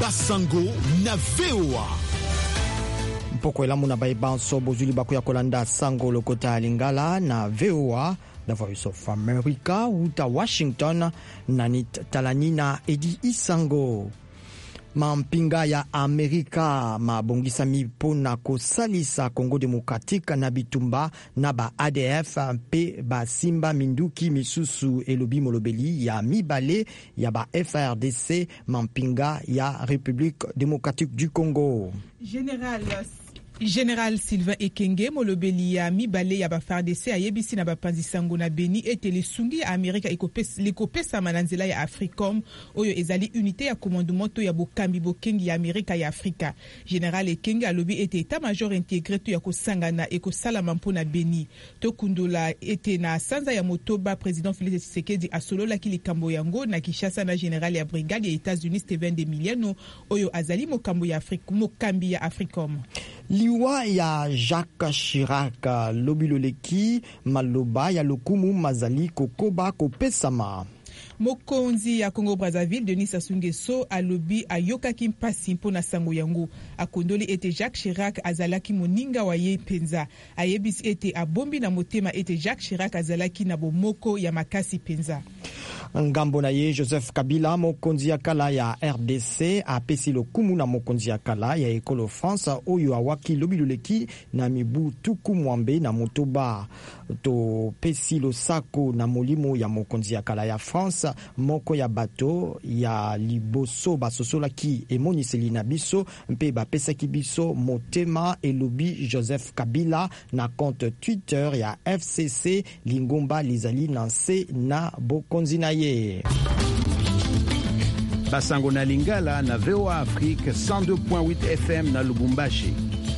Basango na VOA. Mpoko elamu na baibanso bozuli bakuya kolanda sango lokota lingala na VOA, The Voice of America, uta Washington, nanit talanina edi isango. Mampinga ya Amerika mabongisa mipona kosalisa Congo Democratique na bitumba na ba ADF mpe ba simba minduki misusu elobi molobeli ya mibale ya ba FRDC mampinga ya République Démocratique du Congo. Général Sylvain Ekenge molobeli ya mibale ya ba FARDC ayebisi na bapanzi sango na Beni ete lisungi ya Amerika likopesa mananzela ya Africom oyo ezali unité ya commandement ya bokambi bokengi ya Amerika ya Afrika. Général Ekenge alobi ete état-major intégré to ya kosangana ekosala mampo na Beni. To kundula ete na sanza ya motoba président Félix Tshisekedi asolola ki likambo yango na Kinshasa na général ya brigade ya États-Unis Steven de Miliano oyo azali mokambi ya Africom. Liwa ya Jacques Chirac lobiloleki maloba ya lokumu mazali kokoba kopesama. Mokonzi ya Congo Brazzaville Denis Sassou Nguesso alobi ayokaki mpasi mpona sango yango. Akondoli ete Jacques Chirac azalaki moninga wa ye penza. Ayebisi ete abombi na motema ete Jacques Chirac azalaki na bomoko ya makasi penza. Ngambo na ye Joseph Kabila mokonzi ya kala ya RDC apesi lokumu na mokonzi ya kala ya Ekolo France oyo awaki lobiloleki na mibu tuku mwambe na motoba. To pesi losako na molimo ya mokonzi ya kala ya France moko ya bato ya liboso basosolaki emoniseli na biso mpe bapesaki biso motema elobi Joseph Kabila na compte Twitter ya FCC Lingomba lizali nanse na bokonzi na ye. Basango na Lingala na VOA Afrique 102.8 FM na Lubumbashi.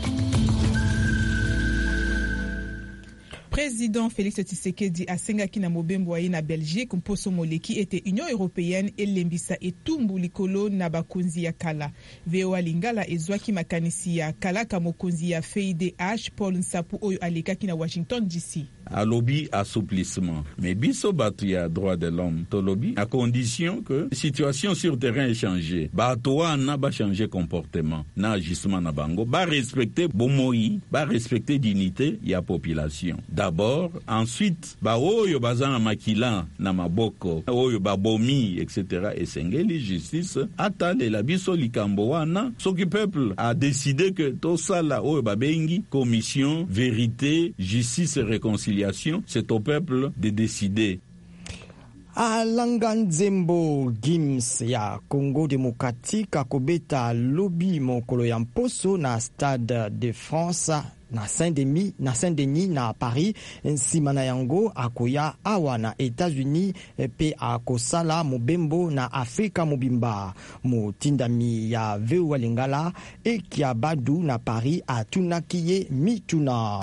Président Félix Tshisekedi asengaki na mobembo aye na Belgique mposo moleki ete Union Européenne elembisa etumbu likolo na bakonzi ya kala. VOA Lingala ezwaki makanisi ya kalaka mokonzi ya FIDH Paul Nsapu oyo alekaki na Washington DC. Alobi assouplissement. Mais biso batu ya droit de l'homme tolobi à condition que situation sur terrain est changée. Batoa na ba changer comportement, na agissement na bango, ba respecter bomoi, ba respecter dignité ya population. D'abord, ensuite ba oyo bazana makila na maboko, oyo ba bomi etc. esengeli justice atale la biso likambo wana. Soki peuple a décidé que to sala oyo ba bengi commission vérité, justice et réconciliation. C'est au peuple de décider. Alanga Nzembo Gims ya Congo Démocratique akobeta lobi mokolo ya mposo na Stade de France na Saint-Denis na Paris nsima na yango akoya awa na États-Unis pe akosala mobembo na Afrika mobimba. Motindami ya VOA Lingala ekia badu na Paris atunakiye mituna.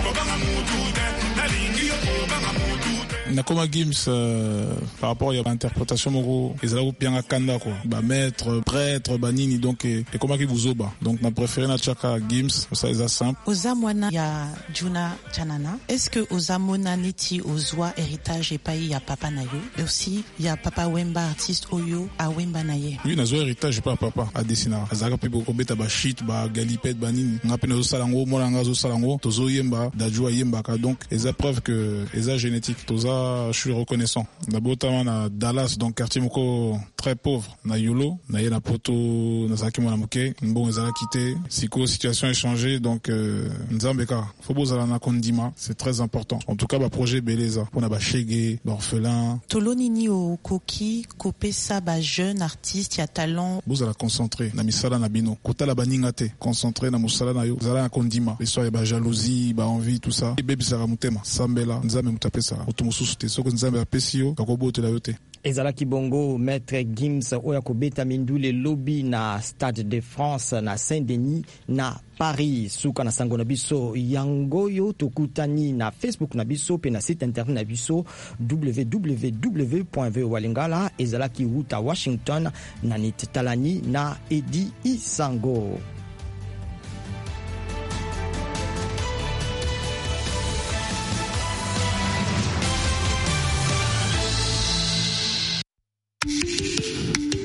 Nakoma Gims par rapport à l'interprétation moko ezala pianga kanda ko ba maître prêtre banini donc et comment qui vous oba donc na préféré na chaka Gims ça est simple ozamwana ya Juna Chanana est-ce que ozamona neti ozwa héritage et pays ya papa na yo et aussi ya papa Wemba artiste oyo a Wemba na ye oui nazo héritage pas papa a dessiner azaka pe boko beta ba shit ba galipette banini ngape nazo salango mona ngazo salango tozo yemba dajua yemba ka donc eza preuve que eza génétique toza je suis reconnaissant. D'abord, à Dallas, donc quartier moko très pauvre. Na Yolo, na yena poto, na zaki mona moke, bon ezala quitté. Siko situation est changée, donc Nzambeka. Faut bozala na kondima, c'est très important. En tout cas, ba projet beleza. Pour na ba chege, ba orphelin. Tolonini o koki, kopesa ba jeune artiste ya talent. Bozala concentré na misala na bino. Kota la baningate, concentré na musala na yo. Zala na kondima. L'histoire ya ba jalousie, ba envie, tout ça. Bébé sara mutema, sambela, nzambe mutapesa. Otomususu te. Ezalaki bongo maître Gims oya kobeta mindule lobby na Stade de France na Saint-Denis na Paris. Suka na sango na biso yangoyo tokutani na Facebook na biso pe na site internet na biso www.voalingala ezalaki wuta Washington na nit talani na Edi Isango.